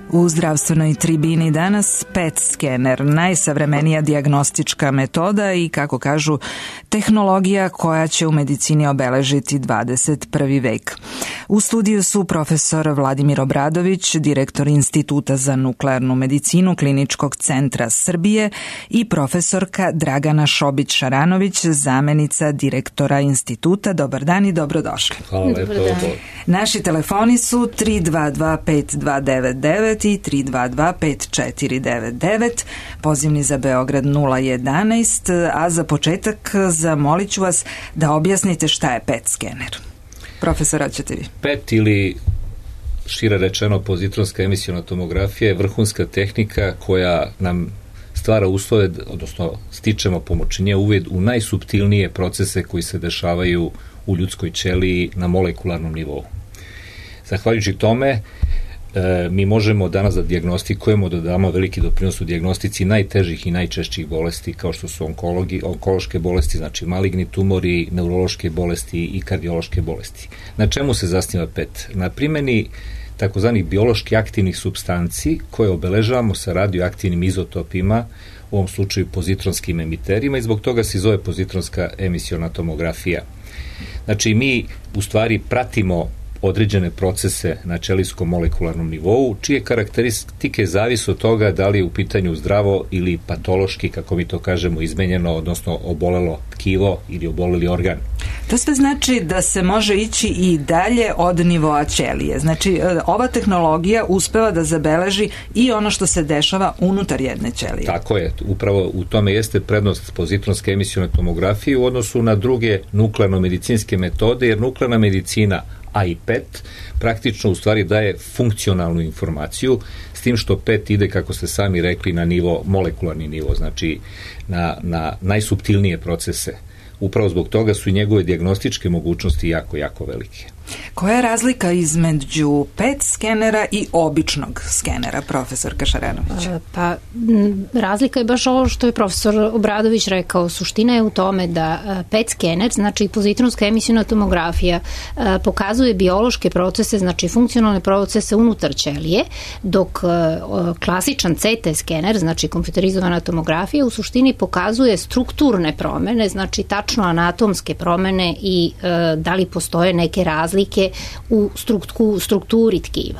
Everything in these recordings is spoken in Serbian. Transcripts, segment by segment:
U zdravstvenoj tribini danas PET skener, najsavremenija dijagnostička metoda i, kako kažu, tehnologija koja će u medicini obeležiti 21. vek. U studiju su profesor Vladimir Obradović, direktor Instituta za nuklearnu medicinu Kliničkog centra Srbije i profesorka Dragana Šobić-Šaranović, zamenica direktora instituta. Dobar dan i dobrodošli. Hvala lepo. Naši telefoni su 322-5299 i 322-5499, pozivni za Beograd 011, a za početak zamolit ću vas da objasnite šta je PET skener. Profesor, ćete vi. PET ili šire rečeno pozitronska emisiona tomografija je vrhunska tehnika koja nam stvara uslove, odnosno stičemo pomoćnije uvid u najsuptilnije procese koji se dešavaju u ljudskoj ćeliji na molekularnom nivou. Zahvaljujući tome, mi možemo danas da dijagnostikujemo, da damo veliki doprinos u dijagnostici najtežih i najčešćih bolesti, kao što su onkološke bolesti, znači maligni tumori, neurološke bolesti i kardiološke bolesti. Na čemu se zasniva PET? Na primjeni takozvanih biološki aktivnih supstanci koje obeležavamo sa radioaktivnim izotopima, u ovom slučaju pozitronskim emiterima, i zbog toga se zove pozitronska emisiona tomografija. Znači, mi u stvari pratimo određene procese na ćelijskom molekularnom nivou, čije karakteristike zavise od toga da li je u pitanju zdravo ili patološki, kako mi to kažemo, izmenjeno, odnosno obolelo tkivo ili oboleli organ. To sve znači da se može ići i dalje od nivoa ćelije. Znači, ova tehnologija uspeva da zabeleži i ono što se dešava unutar jedne ćelije. Tako je, upravo u tome jeste prednost pozitronske emisione tomografije u odnosu na druge nuklearno-medicinske metode, jer nuklearna medicina, a i PET, praktično u stvari daje funkcionalnu informaciju, s tim što PET ide, kako ste sami rekli, na nivo, molekularni nivo, znači na najsuptilnije procese. Upravo zbog toga su i njegove dijagnostičke mogućnosti jako, jako velike. Koja je razlika između PET skenera i običnog skenera, profesorka Šaranović? Pa, razlika je baš ovo što je profesor Obradović rekao. Suština je u tome da PET skener, znači pozitronska emisiona tomografija, pokazuje biološke procese, znači funkcionalne procese unutar ćelije, dok klasičan CT skener, znači kompjuterizovana tomografija, u suštini pokazuje strukturne promene, znači tačno anatomske promene i da li postoje neke razlike u strukturi tkiva.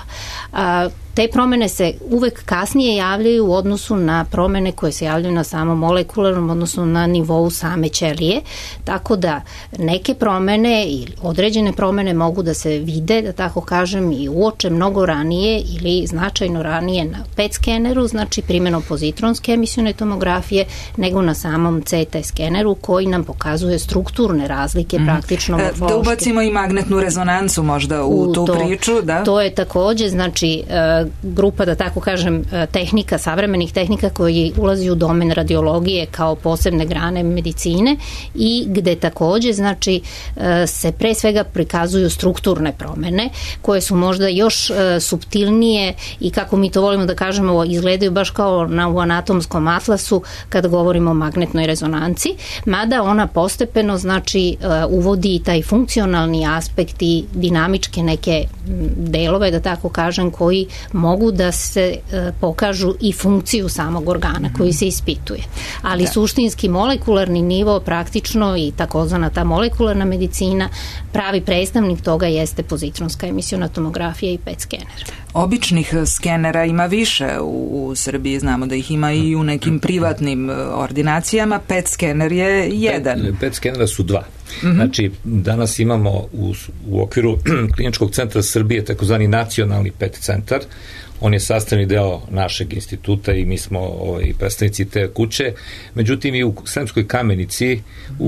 Te promene se uvek kasnije javljaju u odnosu na promene koje se javljaju na samom molekularnom, odnosno na nivou same ćelije, tako da neke promene ili određene promene mogu da se vide, da tako kažem, i uoče mnogo ranije ili značajno ranije na PET skeneru, znači primjenom pozitronske emisione tomografije, nego na samom CT skeneru koji nam pokazuje strukturne razlike, praktično morfološke. Da ubacimo i magnetnu rezonancu možda u tu priču, da? To je takođe, znači, grupa, da tako kažem, tehnika, savremenih tehnika koji ulazi u domen radiologije kao posebne grane medicine i gde takođe, znači, se pre svega prikazuju strukturne promene koje su možda još suptilnije i, kako mi to volimo da kažemo, izgledaju baš kao u anatomskom atlasu kad govorimo o magnetnoj rezonanci, mada ona postepeno, znači, uvodi taj funkcionalni aspekt i dinamičke neke delove, da tako kažem, koji mogu da se pokažu i funkciju samog organa koji se ispituje. Ali suštinski molekularni nivo praktično i takozvana ta molekularna medicina, pravi predstavnik toga jeste pozitronska emisiona tomografija i PET skener. Običnih skenera ima više u Srbiji, znamo da ih ima i u nekim privatnim ordinacijama. PET skener je jedan. PET skenera su dva. Znači, danas imamo u okviru Kliničkog centra Srbije takozvani nacionalni PET centar. On je sastavni deo našeg instituta i mi smo predstavnici te kuće. Međutim, i u Sremskoj Kamenici,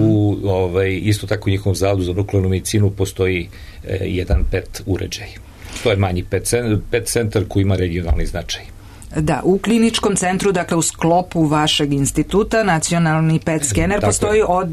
isto tako u njihovom zavodu za nuklearnu medicinu, postoji jedan PET uređaj. To je manji PET centar koji ima regionalni značaj. Da, u kliničkom centru, dakle u sklopu vašeg instituta, nacionalni PET skener postoji od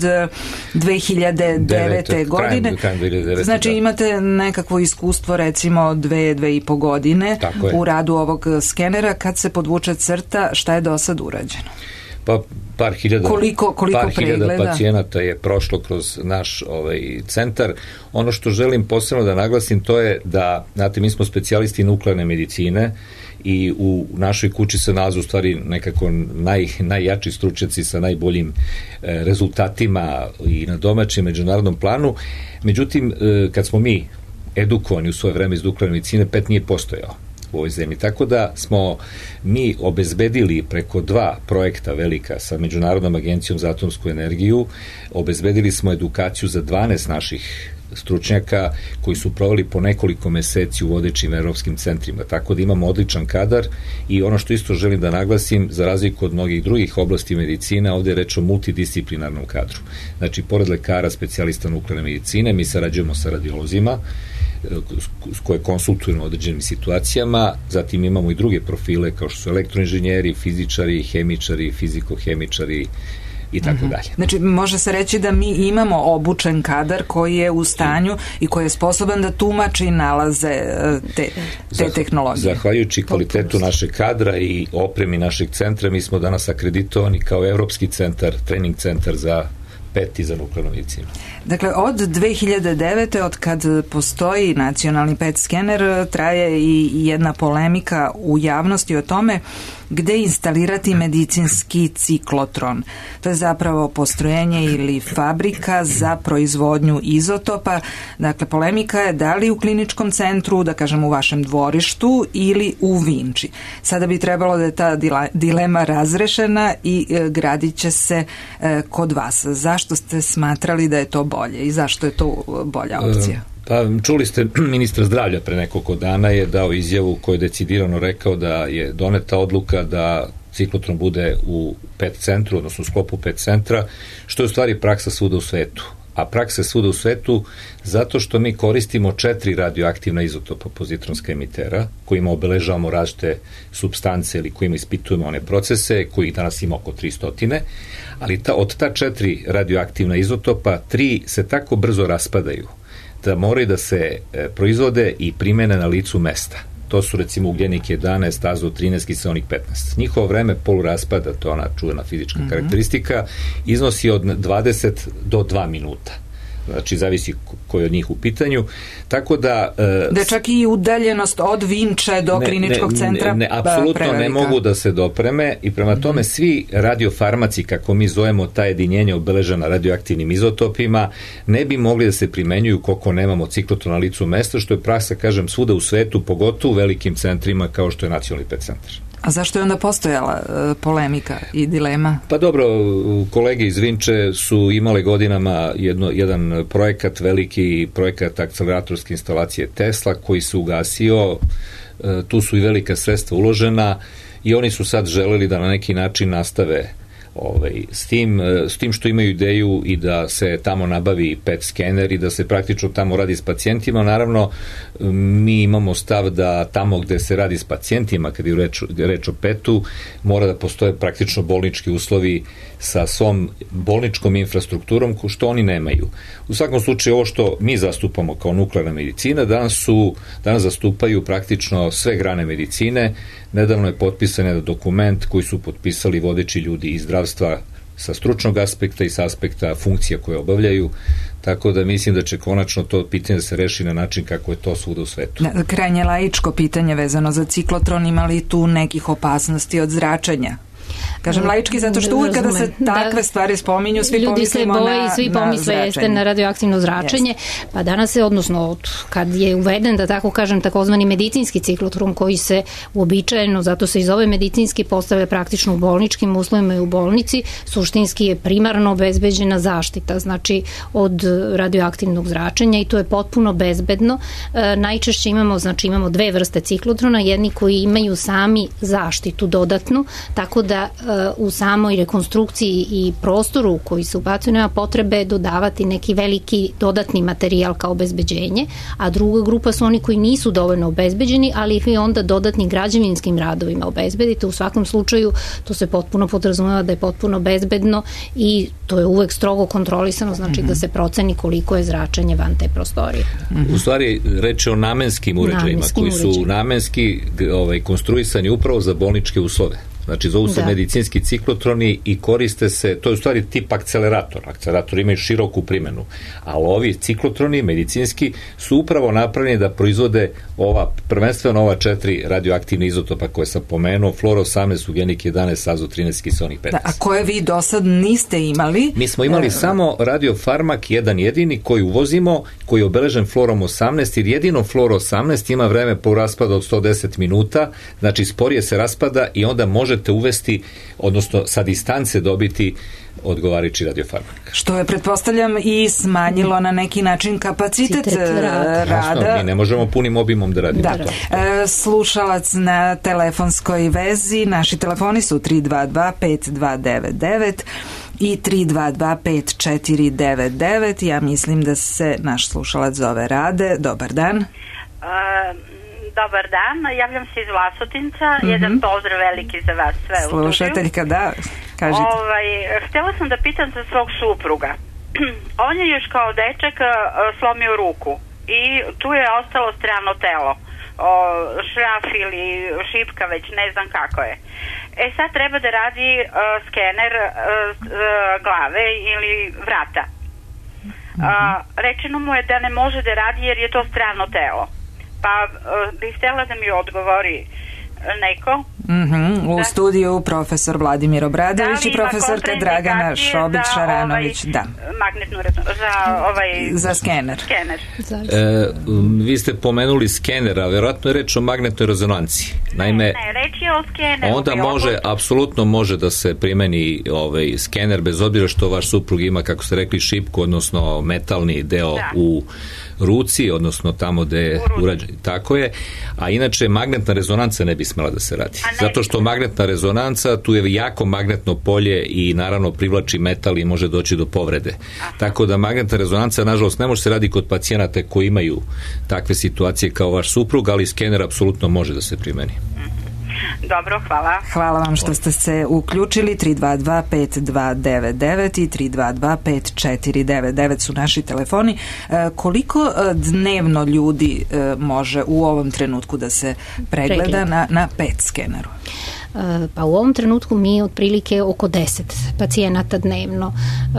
2009. godine. Krajem 2009. Znači imate nekakvo iskustvo, recimo 2,5 godine u radu ovog skenera. Kad se podvuče crta, šta je do sad urađeno? Pa par hiljada pregleda pacijenata je prošlo kroz naš centar. Ono što želim posebno da naglasim, to je da, znate, mi smo specijalisti nuklearne medicine i u našoj kući se nalaze u stvari nekako najjači stručnjaci sa najboljim rezultatima i na domaćem međunarodnom planu. Međutim, kad smo mi edukovani u svoje vreme iz nuklearne medicine, PET nije postojao u ovoj zemlji. Tako da smo mi obezbedili preko 2 projekta velika sa Međunarodnom agencijom za atomsku energiju, obezbedili smo edukaciju za 12 naših stručnjaka koji su proveli po nekoliko meseci u vodećim evropskim centrima, tako da imamo odličan kadar i ono što isto želim da naglasim, za razliku od mnogih drugih oblasti medicina, ovde je reč o multidisciplinarnom kadru. Znači, pored lekara, specijalista nuklearne medicine, mi sarađujemo sa radiolozima koje konsultujemo u određenim situacijama, zatim imamo i druge profile kao što su elektroinženjeri, fizičari, hemičari, fizikohemičari i tako dalje. Znači, može se reći da mi imamo obučen kadar koji je u stanju i koji je sposoban da tumači nalaze te tehnologije. Zahvaljujući kvalitetu našeg kadra i opremi našeg centra, mi smo danas akreditovani kao evropski centar, trening centar za PET i za nuklearnu medicinu. Dakle, od 2009. od kad postoji nacionalni PET skener, traje i jedna polemika u javnosti o tome gde instalirati medicinski ciklotron. To je zapravo postrojenje ili fabrika za proizvodnju izotopa. Dakle, polemika je da li u kliničkom centru, da kažem u vašem dvorištu ili u Vinči. Sada bi trebalo da je ta dilema razrešena i gradit će se kod vas. Zašto ste smatrali da je to bolje i zašto je to bolja opcija? Pa, čuli ste, ministar zdravlja pre nekoliko dana je dao izjavu koju je decidirano rekao da je doneta odluka da ciklotron bude u PET centru, odnosno u sklopu PET centra, što je u stvari praksa svuda u svetu. A praksa je svuda u svetu zato što mi koristimo 4 radioaktivna izotopa pozitronska emitera, kojima obeležavamo različite supstance ili kojima ispitujemo one procese, kojih danas ima oko 300, ali od ta 4 radioaktivna izotopa, 3 se tako brzo raspadaju da moraju da se proizvode i primene na licu mesta. To su recimo ugljenik 11, azot 13, kiseonik 15. Njihovo vreme poluraspada, to je ona čuvena fizička karakteristika, iznosi od 20 do 2 minuta. Znači, zavisi koji je od njih u pitanju. Tako da... Da čak i udaljenost od Vinče do kliničkog centra apsolutno ne mogu da se dopreme i prema tome svi radiofarmaci, kako mi zovemo ta jedinjenja obeležena radioaktivnim izotopima, ne bi mogli da se primenjuju koliko nemamo ciklotron na licu mesta, što je praksa, kažem, svuda u svetu, pogotovo u velikim centrima kao što je Nacionalni PET centar. A zašto je onda postojala polemika i dilema? Pa dobro, kolege iz Vinče su imale godinama jedan projekat, veliki projekat akceleratorske instalacije Tesla koji se ugasio, tu su i velika sredstva uložena i oni su sad želeli da na neki način nastave s tim što imaju ideju i da se tamo nabavi PET skener i da se praktično tamo radi s pacijentima. Naravno, mi imamo stav da tamo gde se radi s pacijentima, kad je reč o PET-u, mora da postoje praktično bolnički uslovi sa svom bolničkom infrastrukturom, što oni nemaju. U svakom slučaju, ovo što mi zastupamo kao nuklearna medicina, danas zastupaju praktično sve grane medicine. Nedavno je potpisan jedan dokument koji su potpisali vodeći ljudi iz zdravstva sa stručnog aspekta i sa aspekta funkcija koje obavljaju, tako da mislim da će konačno to pitanje da se reši na način kako je to svuda u svetu. Krajnje laičko pitanje vezano za ciklotron, ima li tu nekih opasnosti od zračenja? Kažem laički zato što uvijek kada se takve stvari spominju, svi pomislimo na zračenje. Ljudi se boje i svi pomisle jeste na radioaktivno zračenje, pa danas se, odnosno kad je uveden, da tako kažem, takozvani medicinski ciklotron koji se uobičajeno, zato se i zove medicinski, postavlja praktično u bolničkim uslovima i u bolnici, suštinski je primarno obezbeđena zaštita, znači od radioaktivnog zračenja i to je potpuno bezbedno. Najčešće imamo 2 vrste ciklotrona, jedni koji imaju sami zaštitu dodatnu, tako da u samoj rekonstrukciji i prostoru koji se ubacuju nema potrebe dodavati neki veliki dodatni materijal kao obezbeđenje, a druga grupa su oni koji nisu dovoljno obezbeđeni, ali ih vi onda dodatnim građevinskim radovima obezbedite. U svakom slučaju to se potpuno podrazumeva da je potpuno bezbedno i to je uvek strogo kontrolisano, znači da se proceni koliko je zračenje van te prostorije. U stvari, reč je o namenskim uređajima koji su namenski konstruisani upravo za bolničke uslove. Znači, zovu se medicinski ciklotroni i koriste se, to je u stvari tip akcelerator. Akcelerator imaju široku primjenu, ali ovi ciklotroni medicinski su upravo napravljeni da proizvode prvenstveno ova 4 radioaktivne izotopa koje sam pomenuo, fluor 18, ugljenik 11, azot 13, kiseonik 15. A koje vi do sad niste imali? Mi smo imali samo radiofarmak jedan jedini koji uvozimo, koji je obeležen fluorom 18, jer jedino fluor 18 ima vreme po raspada od 110 minuta, znači sporije se raspada i onda možete uvesti, odnosno sa distance dobiti odgovarajući radiofarmak. Što je, pretpostavljam, i smanjilo na neki način kapacitet rada. Mi ne možemo punim obimom da radimo to. Slušalac na telefonskoj vezi, naši telefoni su 322-5299 i 322-5499. Ja mislim da se naš slušalac zove Rade. Dobar dan. Dobar dan, javljam se iz Vlasotinca, jedan pozdrav veliki za vas sve u studiju. Slušateljka, da, kažite. Htjela sam da pitam za svog supruga. On je još kao dečak slomio ruku i tu je ostalo strano telo, šraf ili šipka, već ne znam kako je. Sad treba da radi skener glave ili vrata. Rečeno mu je da ne može da radi jer je to strano telo. Pa bih htjela da mi odgovori neko. U studiju profesor Vladimir Obradović i profesorka Dragana Šobić-Šaranović. Za skener. Vi ste pomenuli skenera, vjerojatno je reč o magnetnoj rezonanci. Naime, ne, reč je o skeneru. Onda apsolutno može da se primeni skener, bez obzira što vaš suprug ima, kako ste rekli, šipku, odnosno metalni deo u ruci, odnosno tamo gde je urađen. Tako je. A inače, magnetna rezonanca ne bi smela da se radi. Zato što magnetna rezonanca, tu je jako magnetno polje i naravno privlači metal i može doći do povrede. Tako da magnetna rezonanca, nažalost, ne može se radi kod pacijenata koji imaju takve situacije kao vaš suprug, ali skener apsolutno može da se primeni. Dobro, hvala. Hvala vam što ste se uključili. 322-5299 i 322-5499 su naši telefoni. Koliko dnevno ljudi može u ovom trenutku da se pregleda na PET skeneru? Pa u ovom trenutku mi otprilike oko 10 pacijenata dnevno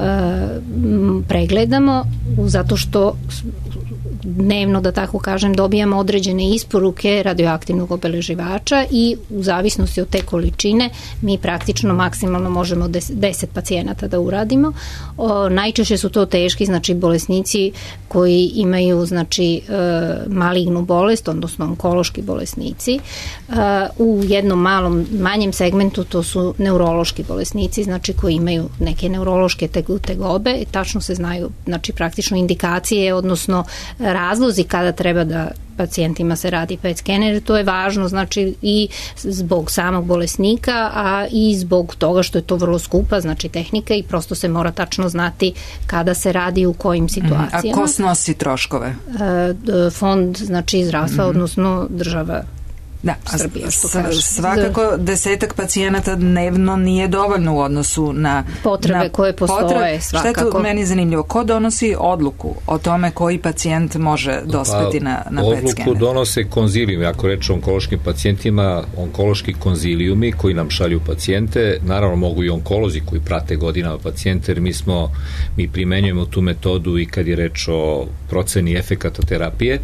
pregledamo, zato što dnevno, da tako kažem, dobijamo određene isporuke radioaktivnog obeleživača i u zavisnosti od te količine mi praktično maksimalno možemo 10 pacijenata da uradimo. Najčešće su to teški, znači bolesnici koji imaju, znači, malignu bolest, odnosno onkološki bolesnici. U jednom manjem segmentu to su neurološki bolesnici, znači koji imaju neke neurološke tegobe, tačno se znaju, znači praktično indikacije, odnosno razlozi kada treba da pacijentima se radi PET skener. To je važno, znači, i zbog samog bolesnika, a i zbog toga što je to vrlo skupa, znači tehnika, i prosto se mora tačno znati kada se radi u kojim situacijama. A ko snosi troškove? Fond, znači, zdravstva, odnosno država. Da, svakako 10 pacijenata dnevno nije dovoljno u odnosu na potrebe koje postoje. Šta je tu meni zanimljivo? Ko donosi odluku o tome koji pacijent može dospeti na PET skener? Odluku donose konzilijumi. Ako reč o onkološkim pacijentima, onkološki konzilijumi koji nam šalju pacijente, naravno mogu i onkolozi koji prate godinama pacijente, jer mi primenjujemo tu metodu i kad je reč o proceni efekata terapije.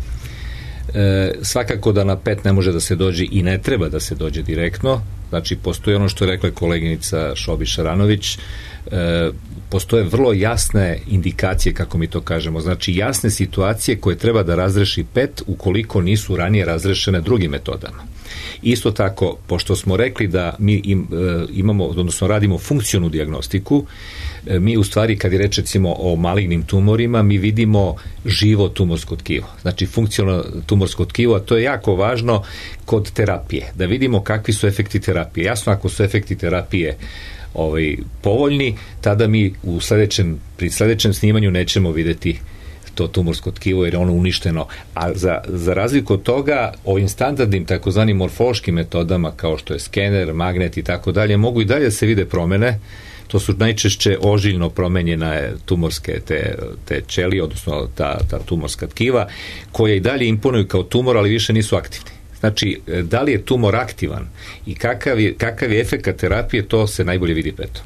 Svakako da na PET ne može da se dođe i ne treba da se dođe direktno, znači postoji ono što je rekla koleginica Šobić-Šaranović, postoje vrlo jasne indikacije, kako mi to kažemo, znači jasne situacije koje treba da razreši PET ukoliko nisu ranije razrešene drugim metodama. Isto tako, pošto smo rekli da mi imamo, odnosno radimo funkcionalnu dijagnostiku, mi u stvari kad je reč recimo o malignim tumorima, mi vidimo živo tumorsko tkivo, znači funkcionalno tumorsko tkivo, a to je jako važno kod terapije, da vidimo kakvi su efekti terapije. Jasno, ako su efekti terapije povoljni, tada mi pri sledećem snimanju nećemo videti to tumorsko tkivo jer je ono uništeno. A za razliku od toga, ovim standardnim takozvanim morfološkim metodama kao što je skener, magnet i tako dalje, mogu i dalje se vide promene. To su najčešće ožiljno promenjene tumorske te ćelije, odnosno ta tumorska tkiva, koje i dalje imponuju kao tumor, ali više nisu aktivni. Znači, da li je tumor aktivan i kakav je efekat terapije, to se najbolje vidi petom.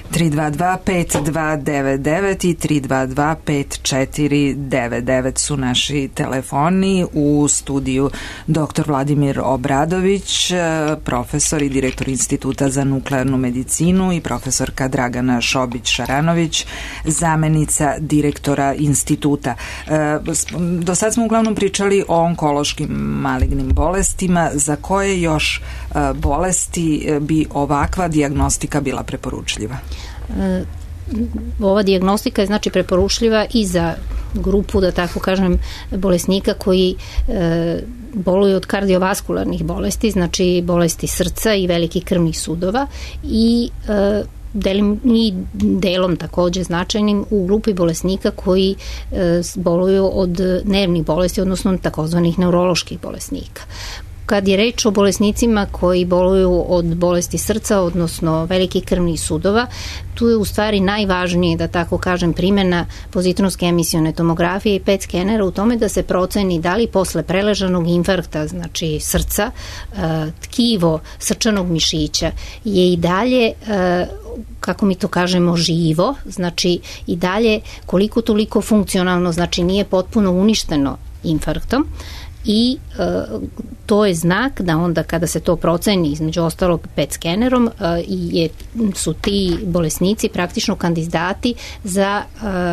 322-5299 i 322-5499 su naši telefoni. U studiju dr. Vladimir Obradović, profesor i direktor Instituta za nuklearnu medicinu, i profesorka Dragana Šobić-Šaranović, zamenica direktora instituta. Do sad smo uglavnom pričali o onkološkim malignim bolestima. Za koje još bolesti bi ovakva dijagnostika bila preporučljiva? Ova dijagnostika je znači preporučljiva i za grupu, da tako kažem, bolesnika koji boluju od kardiovaskularnih bolesti, znači bolesti srca i velikih krvnih sudova, i delom takođe značajnim u grupi bolesnika koji boluju od nervnih bolesti, odnosno takozvanih neuroloških bolesnika. Kad je reč o bolesnicima koji boluju od bolesti srca, odnosno velikih krvnih sudova, tu je u stvari najvažnije, da tako kažem, primjena pozitronske emisione tomografije i PET skenera u tome da se proceni da li posle preležanog infarkta, znači srca, tkivo srčanog mišića je i dalje, kako mi to kažemo, živo, znači i dalje koliko toliko funkcionalno, znači nije potpuno uništeno infarktom, i to je znak da onda kada se to proceni, između ostalog PET skenerom, su ti bolesnici praktično kandidati za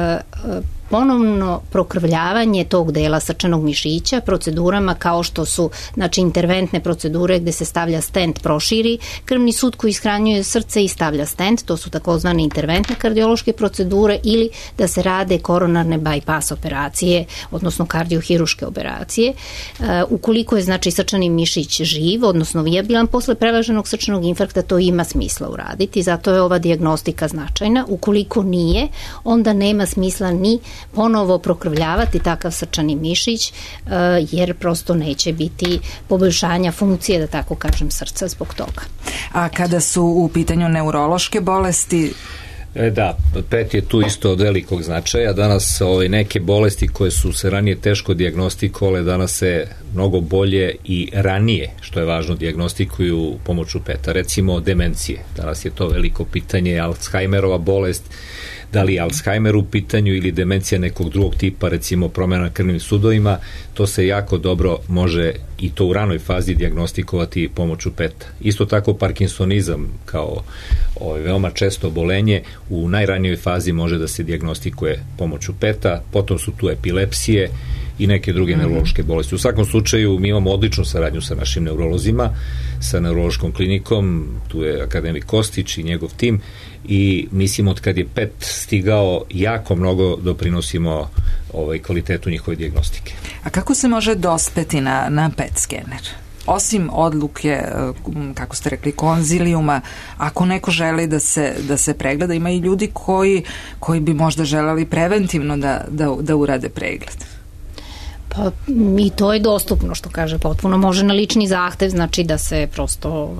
ponovno prokrvljavanje tog dela srčanog mišića procedurama kao što su, znači, interventne procedure gde se stavlja stent, proširi krvni sud koji ishranjuje srce i stavlja stent, to su takozvane interventne kardiološke procedure, ili da se rade koronarne bypass operacije, odnosno kardiohiruške operacije. Ukoliko je, znači, srčani mišić živ, odnosno vijabilan posle preleženog srčanog infarkta, to ima smisla uraditi, zato je ova dijagnostika značajna. Ukoliko nije, onda nema smisla ni ponovo prokrvljavati takav srčani mišić, jer prosto neće biti poboljšanja funkcije, da tako kažem, srca zbog toga. A kada su u pitanju neurološke bolesti? Da, PET je tu isto od velikog značaja. Danas neke bolesti koje su se ranije teško dijagnostikovale, danas se mnogo bolje i ranije, što je važno, dijagnostikuju pomoću PET-a. Recimo demencije. Danas je to veliko pitanje, Alzheimerova bolest, da li je Alzheimer u pitanju ili demencija nekog drugog tipa, recimo promjena na krvnim sudovima, to se jako dobro može i to u ranoj fazi dijagnostikovati pomoću PET-a. Isto tako Parkinsonizam kao veoma često obolenje u najranijoj fazi može da se dijagnostikuje pomoću PET-a, potom su tu epilepsije i neke druge neurološke bolesti. U svakom slučaju mi imamo odličnu saradnju sa našim neurolozima, sa neurološkom klinikom, tu je akademik Kostić i njegov tim, i mislim od kad je PET stigao jako mnogo doprinosimo kvalitetu njihove dijagnostike. A kako se može dospeti na PET skener? Osim odluke, kako ste rekli, konzilijuma, ako neko želi da se pregleda, ima i ljudi koji bi možda želeli preventivno da urade pregled. Pa i to je dostupno, što kaže, potpuno može na lični zahtev, znači da se prosto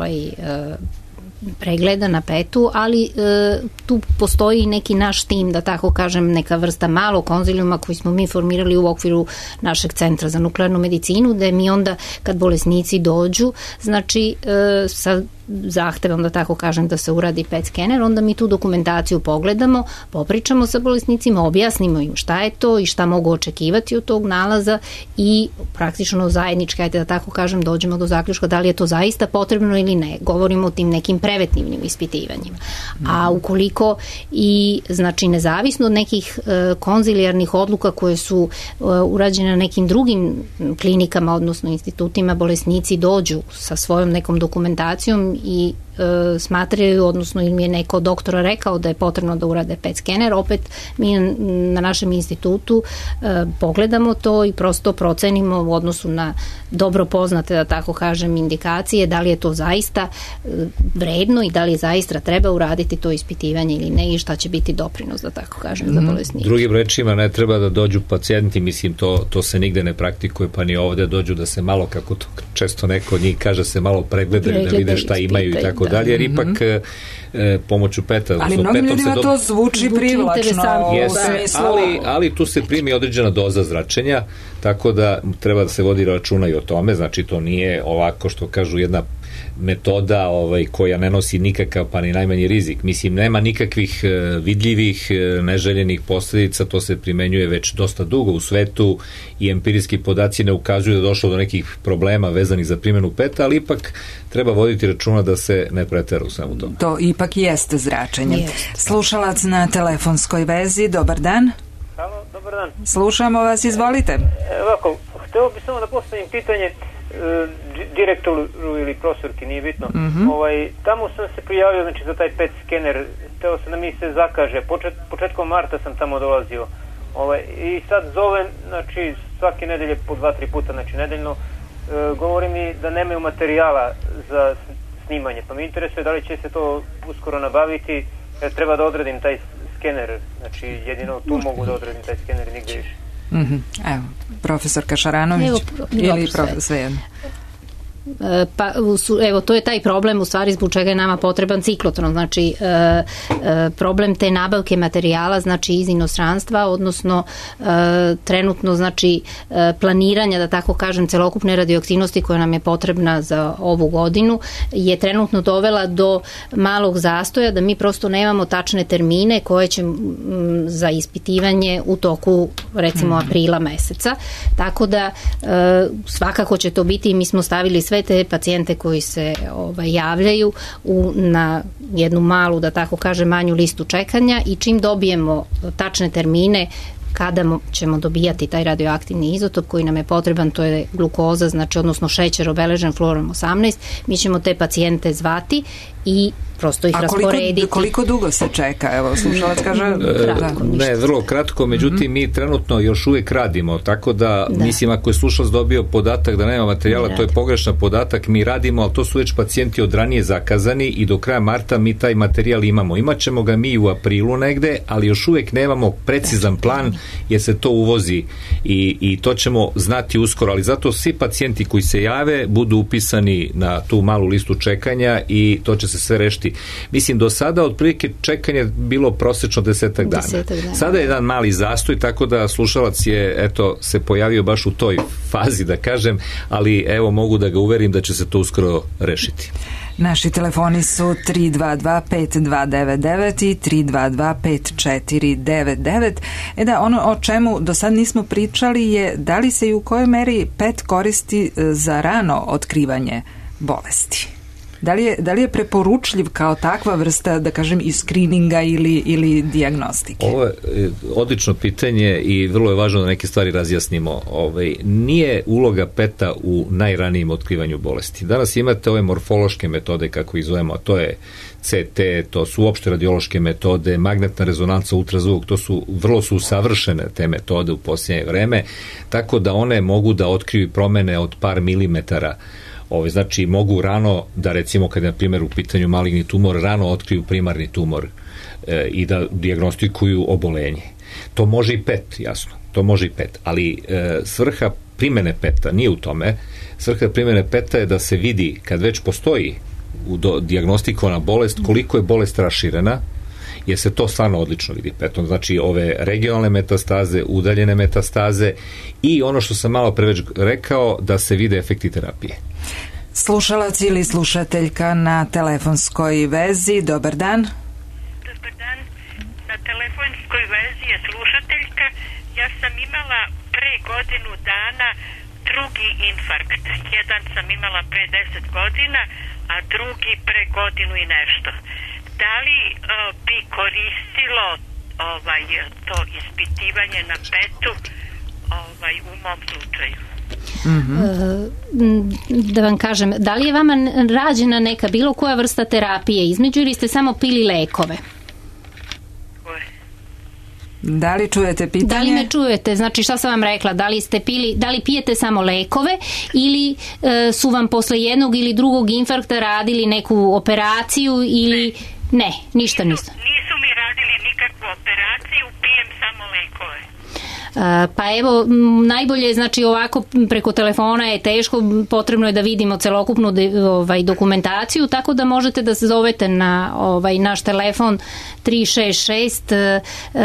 pregleda na PET-u, ali tu postoji neki naš tim, da tako kažem, neka vrsta malog konzilijuma koji smo mi formirali u okviru našeg centra za nuklearnu medicinu, gde mi onda kad bolesnici dođu, znači sa zahtevom, da tako kažem, da se uradi PET skener, onda mi tu dokumentaciju pogledamo, popričamo sa bolesnicima, objasnimo im šta je to i šta mogu očekivati od tog nalaza i praktično zajednički, ajde da tako kažem, dođemo do zaključka da li je to zaista potrebno ili ne. Govorimo o tim nekim preventivnim ispitivanjima. A ukoliko i, znači, nezavisno od nekih konzilijarnih odluka koje su urađene na nekim drugim klinikama, odnosno institutima, bolesnici dođu sa svojom nekom dokumentacijom i smatraju, odnosno ili mi je neko od doktora rekao da je potrebno da urade PET skener, opet mi na našem institutu pogledamo to i prosto procenimo u odnosu na dobro poznate, da tako kažem, indikacije, da li je to zaista vredno i da li zaista treba uraditi to ispitivanje ili ne i šta će biti doprinos, da tako kažem, za bolesnike. Drugim rečima, ne treba da dođu pacijenti, mislim, to se nigde ne praktikuje, pa ni ovde dođu da se malo, kako to često neko od njih kaže, se malo pregledaju, da vide šta imaju i tako dalje, jer ipak pomoću PET-a. Ali mnogim ljudima to zvuči privlačno. Ali tu se primi određena doza zračenja, tako da treba da se vodi računa i o tome, znači to nije ovako što kažu jedna metoda koja ne nosi nikakav pa ni najmanji rizik. Mislim, nema nikakvih vidljivih, neželjenih posljedica, to se primenjuje već dosta dugo u svetu i empirijski podaci ne ukazuju da je došlo do nekih problema vezanih za primjenu PET-a, ali ipak treba voditi računa da se ne pretera u svemu tome. To ipak jeste zračenje. Slušalac na telefonskoj vezi, dobar dan. Halo, dobar dan. Slušamo vas, izvolite. Ovako, hteo bih samo da postavim pitanje direktoru ili profesorki, nije bitno. Tamo sam se prijavio, znači, za taj PET skener, hteo sam da mi se zakaže, početkom marta sam tamo dolazio, i sad zovem, znači, svake nedelje po 2-3 puta, znači nedeljno, govori mi da nemaju materijala za snimanje, pa mi interesuje da li će se to uskoro nabaviti, jer treba da odredim taj skener, znači jedino tu mogu da odredim taj skener i nigde više. Evo, profesor Kašaranović ili profesor jedno. Pa, evo, to je taj problem u stvari zbog čega je nama potreban ciklotron, znači problem te nabavke materijala, znači iz inostranstva, odnosno trenutno, znači planiranja, da tako kažem, celokupne radioaktivnosti koja nam je potrebna za ovu godinu je trenutno dovela do malog zastoja, da mi prosto nemamo tačne termine koje će za ispitivanje u toku, recimo, aprila meseca, tako da svakako će to biti, mi smo stavili sve te pacijente koji se javljaju na jednu malu, da tako kažem, manju listu čekanja i čim dobijemo tačne termine kada ćemo dobijati taj radioaktivni izotop koji nam je potreban, to je glukoza, znači odnosno šećer obeležen fluorom 18, mi ćemo te pacijente zvati i prosto ih rasporediti. A koliko dugo se čeka? Evo, slušalac kaže... Ne, vrlo kratko, međutim mi trenutno još uvijek radimo, tako da, mislim, ako je slušalac dobio podatak da nema materijala, to je pogrešan podatak, mi radimo, ali to su već pacijenti od ranije zakazani i do kraja marta mi taj materijal imamo. Imaćemo ga mi u aprilu negde, ali još uvijek nemamo precizan plan jer se to uvozi i to ćemo znati uskoro, ali zato svi pacijenti koji se jave budu upisani na tu malu listu čekanja i to će se sve rešiti. Mislim, do sada otprilike čekanje bilo prosečno 10 dana. Sada je jedan mali zastoj, tako da slušalac je, se pojavio baš u toj fazi, da kažem, ali evo mogu da ga uverim da će se to uskoro rešiti. Naši telefoni su 322-5299 i 322-5499. Ono o čemu do sad nismo pričali je da li se i u kojoj meri PET koristi za rano otkrivanje bolesti. Da li je preporučljiv kao takva vrsta, da kažem, i skrininga ili dijagnostike? Ovo je odlično pitanje i vrlo je važno da neke stvari razjasnimo. Nije uloga PET-a u najranijem otkrivanju bolesti. Danas imate ove morfološke metode, kako ih zovemo, a to je CT, to su uopšte radiološke metode, magnetna rezonanca, ultrazvuk, vrlo su usavršene te metode u posljednje vreme, tako da one mogu da otkriju promene od par milimetara. Znači mogu rano da, recimo, kad je na primjer u pitanju maligni tumor, rano otkriju primarni tumor i da dijagnostikuju obolenje. To može i PET, jasno, to može i PET, ali svrha primene PET-a nije u tome. Svrha primene PET-a je da se vidi, kad već postoji dijagnostikovana bolest, koliko je bolest raširena, jer se to stvarno odlično vidi PET-om. Znači ove regionalne metastaze, udaljene metastaze i ono što sam malo pre već rekao, da se vide efekti terapije. Slušalac ili slušateljka na telefonskoj vezi, dobar dan. Dobar dan, na telefonskoj vezi je slušateljka. Ja sam imala pre godinu dana drugi infarkt. Jedan sam imala pre 10 godina, a drugi pre godinu i nešto. Da li bi koristilo to ispitivanje na PET-u u mom slučaju? Da vam kažem, da li je vama rađena neka bilo koja vrsta terapije između ili ste samo pili lekove? Da li čujete pitanje? Da li me čujete? Znači, šta sam vam rekla? Da li pijete samo lekove ili su vam posle jednog ili drugog infarkta radili neku operaciju ili... Ništa nisu. Nisu mi radili nikakvu operaciju, pijem samo lekove. Pa evo, najbolje je, znači ovako preko telefona je teško, potrebno je da vidimo celokupnu dokumentaciju, tako da možete da se zovete na naš telefon 366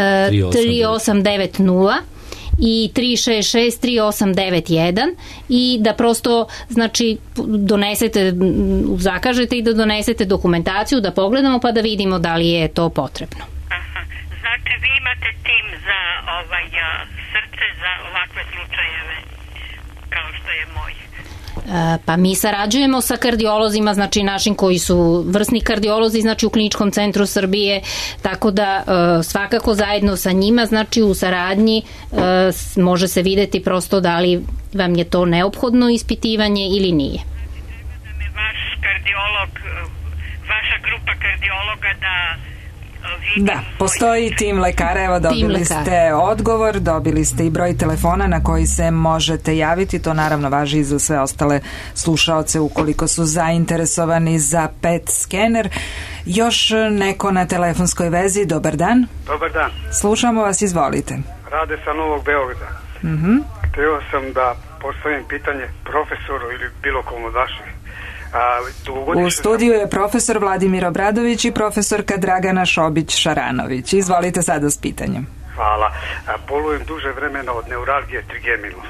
3890 i 366-3891 i da prosto, znači, zakažete i da donesete dokumentaciju, da pogledamo pa da vidimo da li je to potrebno. Aha. Znači, vi imate tim za srce za ovakve slučajeve kao što je moj? Pa mi sarađujemo sa kardiolozima, znači našim koji su vrsni kardiolozi, znači u Kliničkom centru Srbije, tako da svakako zajedno sa njima, znači u saradnji može se videti prosto da li vam je to neophodno ispitivanje ili nije. Treba da me vaš kardiolog, vaša grupa kardiologa da Da, postoji tim lekara, evo dobili ste odgovor, dobili ste i broj telefona na koji se možete javiti, to naravno važi i za sve ostale slušaoce ukoliko su zainteresovani za PET skener. Još neko na telefonskoj vezi, dobar dan. Dobar dan. Slušamo vas, izvolite. Rade sa Novog Beograda. Htio sam da postavim pitanje profesoru ili bilo komu od vaših. U studiju je profesor Vladimir Obradović i profesorka Dragana Šobić-Šaranović. Izvolite sada s pitanjem. Hvala. Bolujem duže vremena od neuralgije trigeminus.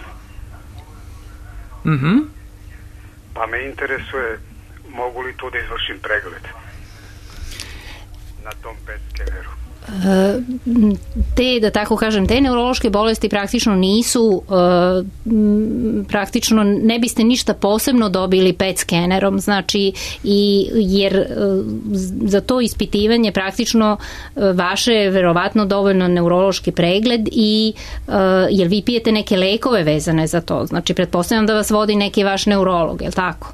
Pa me interesuje mogu li tu da izvršim pregled na tom PET skeneru. Da tako kažem, te neurološke bolesti praktično nisu, praktično ne biste ništa posebno dobili PET skenerom, znači, jer za to ispitivanje praktično vaše je verovatno dovoljno neurološki pregled i jer vi pijete neke lekove vezane za to, znači pretpostavljam da vas vodi neki vaš neurolog, je li tako?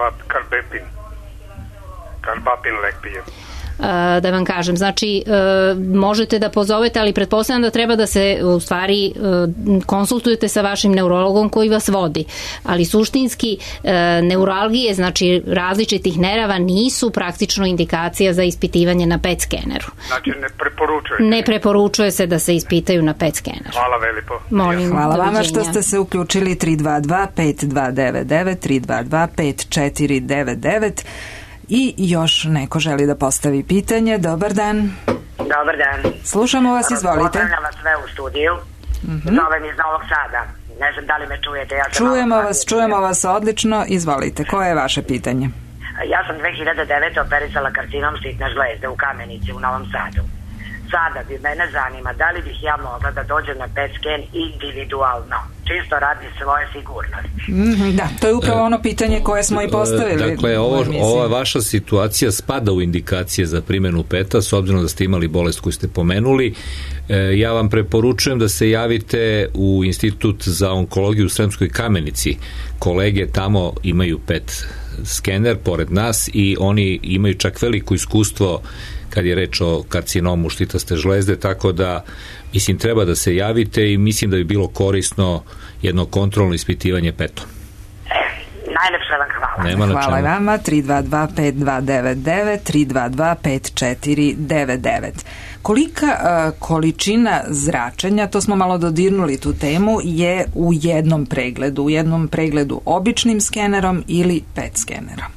Karbapin lek pijem. Da vam kažem, znači možete da pozovete, ali pretpostavljam da treba da se u stvari konsultujete sa vašim neurologom koji vas vodi, ali suštinski neuralgije, znači različitih nerava nisu praktično indikacija za ispitivanje na PET skeneru. Znači ne preporučuje se da se ispitaju na PET skeneru. Hvala velipo. Molim, hvala vama što ste se uključili. 322-5299 322-5499. I još neko želi da postavi pitanje. Dobar dan. Dobar dan. Slušamo vas, izvolite. Pozdravljam vas sve u studiju. Zovem iz Novog Sada. Ne znam da li me čujete. Čujemo vas odlično. Izvolite. Koje je vaše pitanje? Ja sam 2009. operisala karcinom sitne žlezde u Kamenici u Novom Sadu. Sada bi mene zanima da li bih ja mogla da dođem na PET sken individualno, čisto radi svoje sigurnosti. Da, to je upravo ono pitanje koje smo i postavili. Dakle, ova vaša situacija spada u indikacije za primjenu PET-a, s obzirom da ste imali bolest koju ste pomenuli. Ja vam preporučujem da se javite u Institut za onkologiju u Sremskoj Kamenici. Kolege tamo imaju PET skener pored nas i oni imaju čak veliko iskustvo kad je reč o karcinomu štitaste žlezde, tako da mislim treba da se javite i mislim da bi bilo korisno jedno kontrolno ispitivanje PET-om. Najlepše vam hvala. Hvala vama. 322-5299 322-5499. Kolika količina zračenja, to smo malo dodirnuli tu temu, je u jednom pregledu? U jednom pregledu običnim skenerom ili PET skenerom?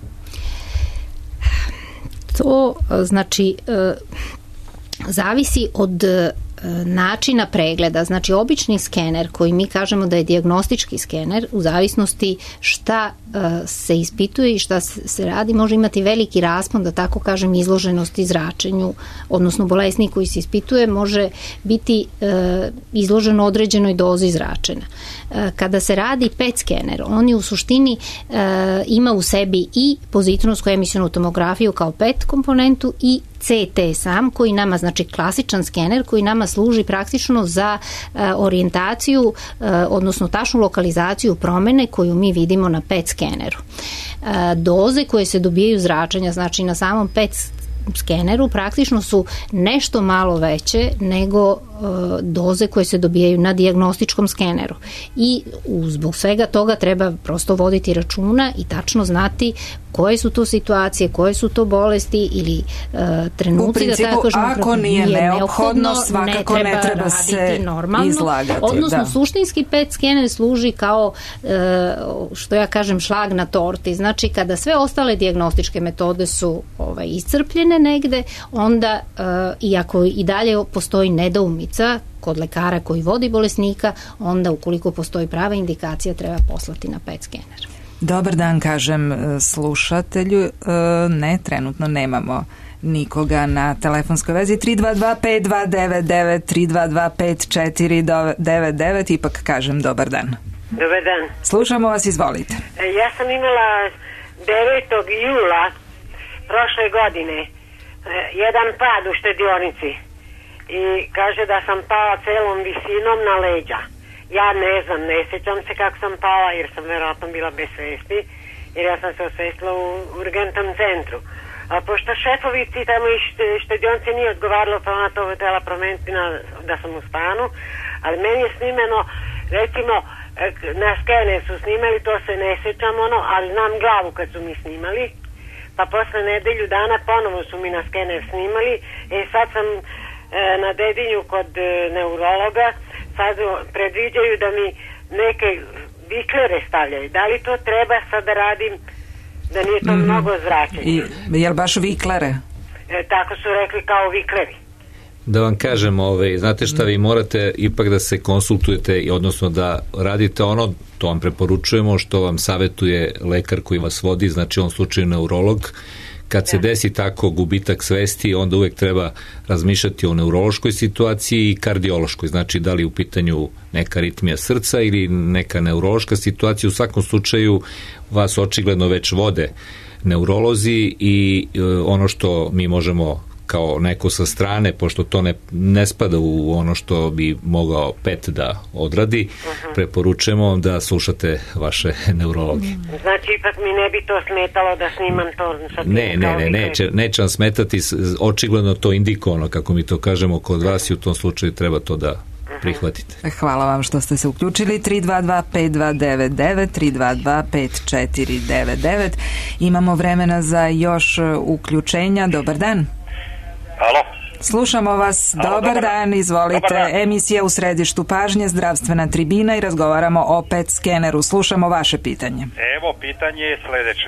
To znači zavisi od načina pregleda. Znači obični skener koji mi kažemo da je dijagnostički skener, u zavisnosti šta se ispituje i šta se radi, može imati veliki raspon, da tako kažem, izloženosti zračenju, odnosno bolesnik koji se ispituje može biti izložen određenoj dozi zračenja. Kada se radi PET skener, on je u suštini ima u sebi i pozitronsku emisionu tomografiju kao PET komponentu i CT sam, koji nama, znači klasičan skener koji nama služi praktično za orijentaciju, odnosno tačnu lokalizaciju promene koju mi vidimo na PET skeneru. Doze koje se dobijaju zračenja, znači na samom PET skeneru praktično su nešto malo veće nego doze koje se dobijaju na dijagnostičkom skeneru i zbog svega toga treba prosto voditi računa i tačno znati koje su to situacije, koje su to bolesti ili trenuci, u principu, da tako kažemo, ako nije neophodno, svakako ne treba se izlagati. Odnosno, suštinski PET skener služi kao, što ja kažem, šlag na torti. Znači, kada sve ostale dijagnostičke metode su iscrpljene negde, onda, iako i dalje postoji nedoumica kod lekara koji vodi bolesnika, onda ukoliko postoji prava indikacija treba poslati na PET skener. Dobar dan, kažem slušatelju. Ne, trenutno nemamo nikoga na telefonskoj vezi. 322-5299, 322-5499, ipak kažem dobar dan. Dobar dan. Slušamo vas, izvolite. Ja sam imala 9. jula prošle godine jedan pad u štedionici i kaže da sam pala celom visinom na leđa. Ja ne znam, ne sjećam se kako sam pala jer sam vjerojatno bila bez svesti, jer ja sam se osvestila u urgentnom centru. A pošto šefovici tamo iz štedionice nije odgovaralo, pa ona to htjela promijeniti da sam u stanu, ali meni je snimeno, recimo, na skener su snimali, to se ne sjećam ali znam glavu kad su mi snimali, pa posle nedelju dana ponovo su mi na skener snimali, sad sam na Dedinju kod neurologa, sad predviđaju da mi neke viklere stavljaju. Da li to treba sad da radim, da nije to mnogo zračenja? Jel baš viklere? Tako su rekli, kao vikleri. Da vam kažem, znate šta, vi morate ipak da se konsultujete, odnosno da radite ono, to vam preporučujemo, što vam savetuje lekar koji vas vodi, znači u ovom slučaju neurolog. Kad se desi tako gubitak svesti, onda uvek treba razmišljati o neurološkoj situaciji i kardiološkoj, znači da li u pitanju neka aritmija srca ili neka neurološka situacija. U svakom slučaju vas očigledno već vode neurolozi i ono što mi možemo kao neko sa strane, pošto to ne spada u ono što bi mogao PET da odradi, preporučujemo da slušate vaše neurologe. Znači, ipak mi ne bi to smetalo da snimam to? Neće vam smetati, očigledno to indikovano, kako mi to kažemo kod vas, i u tom slučaju treba to da prihvatite. Hvala vam što ste se uključili. 322-5299, 322-5499. Imamo vremena za još uključenja. Dobar dan. Alo. Slušamo vas. Dobar dan, izvolite. Emisija u središtu pažnje, zdravstvena tribina i razgovaramo o PET skeneru. Slušamo vaše pitanje. Evo, pitanje je sledeće.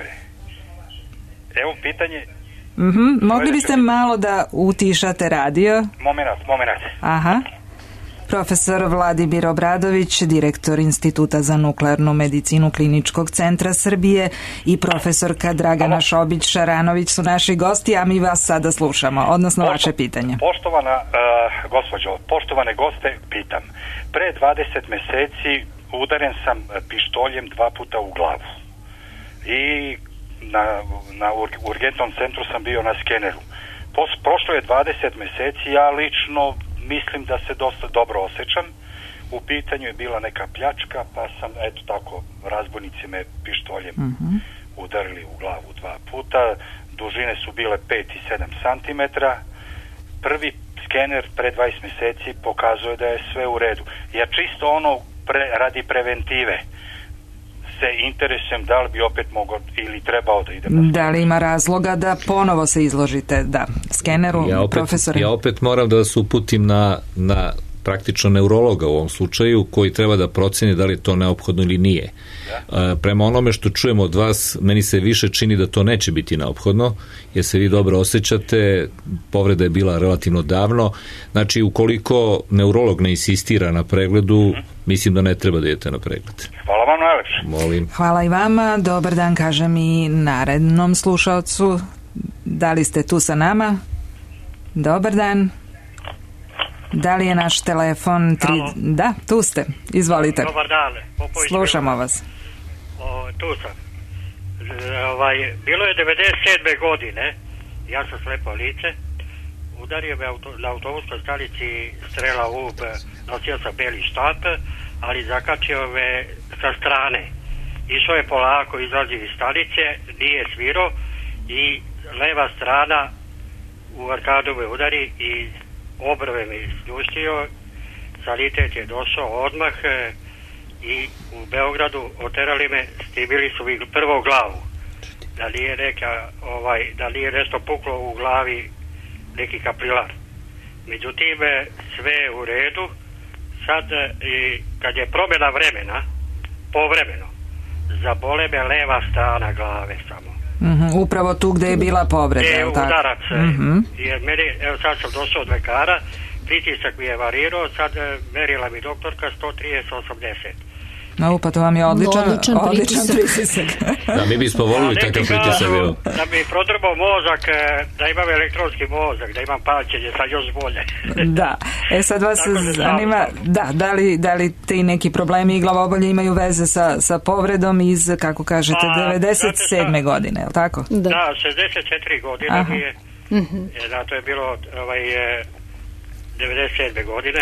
Mogli biste malo da utišate radio? Momenat. Aha. Profesor Vladimir Obradović, direktor Instituta za nuklearnu medicinu Kliničkog centra Srbije, i profesorka Dragana Šobić-Šaranović su naši gosti, a mi vas sada slušamo, odnosno vaše pitanje. Poštovana gospođo, poštovane goste, pitam. Pre 20 meseci udaren sam pištoljem 2 puta u glavu. I na urgentnom centru sam bio na skeneru. Prošlo je 20 meseci, ja lično mislim da se dosta dobro osjećam. U pitanju je bila neka pljačka, pa sam, eto tako, razbojnici me pištoljem udarili u glavu 2 puta. Dužine su bile 5 i 7 centimetra. Prvi skener pre 20 meseci pokazuje da je sve u redu. Ja čisto radi preventive se interesujem da li bi opet mogao ili trebao da idem. Da li ima razloga da ponovo se izložite skeneru, profesore? Ja opet moram da vas uputim na praktično neurologa u ovom slučaju, koji treba da proceni da li je to neophodno ili nije. Prema onome što čujemo od vas, meni se više čini da to neće biti neophodno, jer se vi dobro osjećate, povreda je bila relativno davno, znači ukoliko neurolog ne insistira na pregledu, mislim da ne treba da idete na pregled. Hvala vam najlepše. Molim. Hvala i vama, dobar dan kažem i narednom slušalcu. Da li ste tu sa nama? Dobar dan. Da li je naš telefon... Da, tu ste. Izvolite. Dobar dan. Slušamo vas. Tu sam. Bilo je 97. godine. Ja sam slepo lice. Udario me na autobuskoj stanici strela u nosio sam beli štap, ali zakačio me sa strane. Išao je polako, izlazi iz stanice, nije svirao i leva strana u arkadu me udari i obrve me isključio. Sanitet je došao odmah i u Beogradu oterali me, stibili su mi prvo glavu. da nije nešto puklo u glavi, neki kapilar. Međutim, sve je u redu. Sad, kad je promjena vremena, povremeno, zabole me leva strana glave samo. Upravo tu gde je bila povreda, je li tako? Udarac. Jer meni, evo sad sam došao od lekara, pritisak mi je varirao, sad merila mi doktorka 130/80. Pa to vam je odličan pritisak. Da, mi bismo volili takav pritisak. Da bi prodrbao mozak, da imam elektronski mozak, da imam pamćenje, sad još bolje. Da, sad vas zanima, da li te neki problemi i glavobolje imaju veze sa povredom iz, kako kažete, 97. godine, je li tako? Da, 64 godine mi je, to je bilo 97. godine.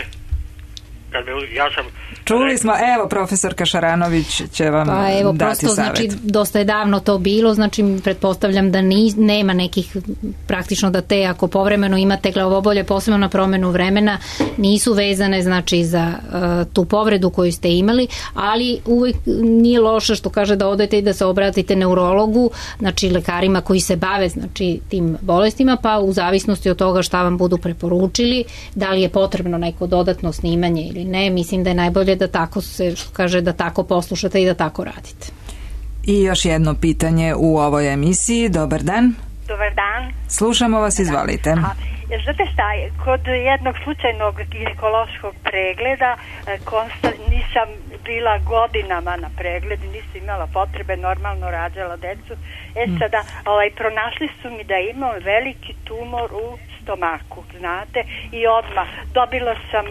Čuli smo, evo profesorka Šaranović će vam dati savjet. Znači, dosta je davno to bilo, znači pretpostavljam da nema nekih, praktično da te, ako povremeno imate glavobolje, posebno na promjenu vremena, nisu vezane znači za tu povredu koju ste imali, ali uvijek nije loše što kaže da odete i da se obratite neurologu, znači lekarima koji se bave znači tim bolestima, pa u zavisnosti od toga šta vam budu preporučili, da li je potrebno neko dodatno snimanje ili ne, mislim da je najbolje da tako se, što kaže, da tako poslušate i da tako radite. I još jedno pitanje u ovoj emisiji. Dobar dan. Dobar dan. Slušamo vas, izvolite. Znate šta, kod jednog slučajnog ginekološkog pregleda nisam bila godinama na pregledu, nisam imala potrebe, normalno rađala decu. Sada pronašli su mi da imam veliki tumor u stomaku, znate, i odmah dobila sam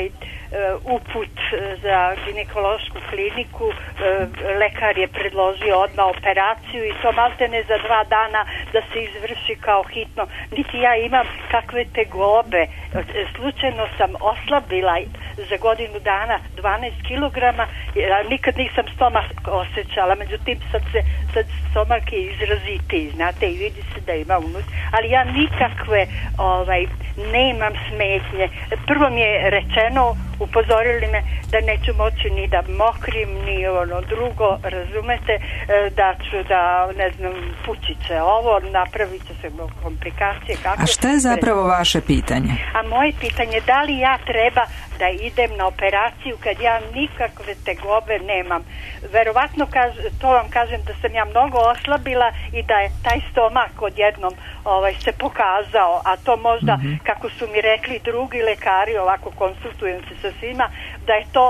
uput za ginekološku kliniku, lekar je predložio odmah operaciju i to maltene za 2 dana da se izvrši kao hitno. Niti ja imam kakve tegobe, slučajno sam oslabila za godinu dana 12 kilograma, nikad nisam stomak osjećala, međutim sad stomak je izrazitiji, znate, i vidi se da ima unutra, ali ja nikakve nemam smetnje. Prvo mi je rečeno, upozorili me da neću moći ni da mokrim, ni drugo, razumete, da ću pučiće ovo, napravit će se komplikacije. A šta je zapravo vaše pitanje? A moje pitanje, da li ja treba da idem na operaciju kad ja nikakve tegobe nemam? Verovatno, to vam kažem, da sam ja mnogo oslabila i da je taj stomak odjednom se pokazao, a to možda, kako su mi rekli drugi lekari, ovako konsultujem se sa svima, da je to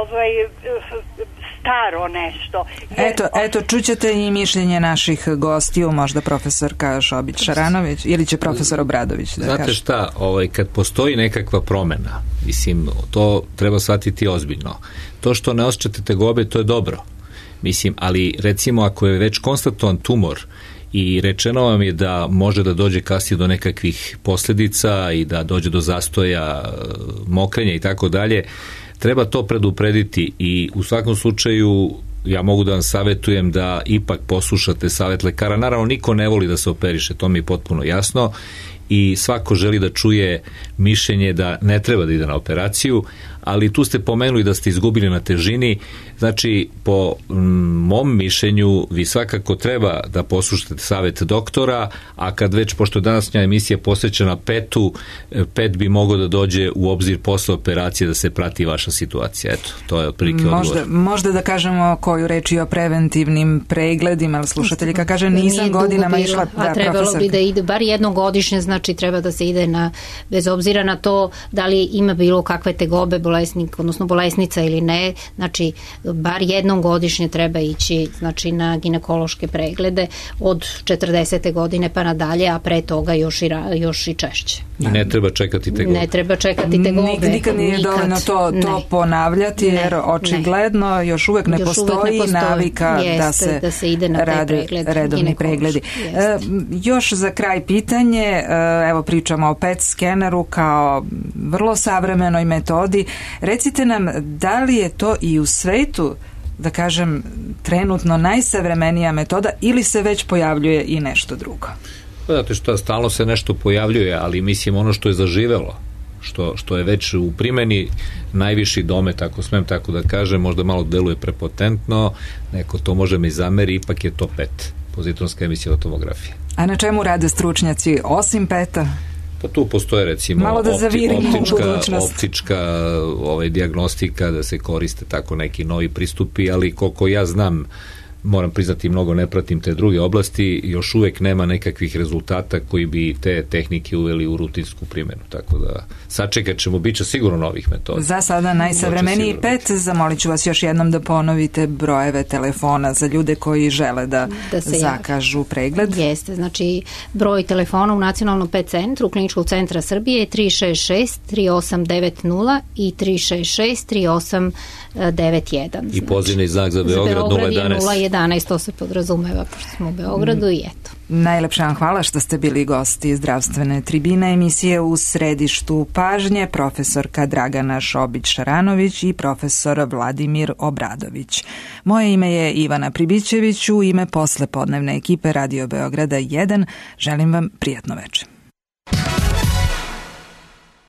staro nešto. Eto, čućete i mišljenje naših gostiju, možda profesorka Šobić-Šaranović ili će profesor Obradović da kaže. Znate šta, kad postoji nekakva promena, mislim, to treba shvatiti ozbiljno. To što ne osjećate tegobe, to je dobro. Mislim, ali recimo ako je već konstatovan tumor i rečeno vam je da može da dođe kasnije do nekakvih posljedica i da dođe do zastoja, mokrenja i tako dalje, treba to preduprediti i u svakom slučaju ja mogu da vam savjetujem da ipak poslušate savjet lekara. Naravno, niko ne voli da se operiše, to mi je potpuno jasno i svako želi da čuje mišljenje da ne treba da ide na operaciju, ali tu ste pomenuli da ste izgubili na težini, znači po mom mišljenju vi svakako treba da poslušate savjet doktora, a kad već, pošto je današnja emisija posvećena petu, pet bi mogao da dođe u obzir posle operacije da se prati vaša situacija. Eto, to je otprilike odgovor. Možda da kažemo koju reč i o preventivnim pregledima, ali slušatelji kad kaže nisam godinama išla, a trebalo bi da ide bar jednogodišnje, znači treba da se ide bez obzira na to da li ima bilo kakve tegobe bolesnik, odnosno bolesnica ili ne, znači bar jednom godišnje treba ići znači na ginekološke preglede od 40. godine pa nadalje, a pre toga još i češće. I ne treba čekati tegobe. Ne treba čekati tegobe. Nikad nije dovoljno to ponavljati, jer očigledno još uvek ne postoji navika da se ide na redovni pregledi. Još za kraj pitanje, evo pričamo o PET skeneru kao vrlo savremenoj metodi. Recite nam, da li je to i u svetu, da kažem, trenutno najsavremenija metoda ili se već pojavljuje i nešto drugo? Znate šta, stalno se nešto pojavljuje, ali mislim ono što je zaživelo, što je već u primjeni najviši domet, ako smem tako da kažem, možda malo deluje prepotentno, neko to može mi zameri, ipak je to PET. pozitronska emisiona tomografija. A na čemu rade stručnjaci osim PET-a? Pa tu postoje recimo optička dijagnostika, da se koriste tako neki novi pristupi, ali koliko ja znam, moram priznati, mnogo ne pratim te druge oblasti, još uvek nema nekakvih rezultata koji bi te tehnike uveli u rutinsku primjenu, tako da sačekat ćemo, bit će sigurno novih metoda. Za sada najsavremeniji PET, zamolit ću vas još jednom da ponovite brojeve telefona za ljude koji žele da zakažu pregled. Jeste, znači broj telefona u Nacionalnom PET centru Kliničkog centra Srbije je 366-3890 i 366-3891. I pozivni znak za Beograd 011. 011, to se podrazumeva, pošto smo u Beogradu i eto. Najlepše vam hvala što ste bili gosti zdravstvene tribine emisije U središtu pažnje, profesorka Dragana Šobić-Šaranović i profesor Vladimir Obradović. Moje ime je Ivana Pribićević, u ime poslepodnevne ekipe Radio Beograda 1 želim vam prijatno večer.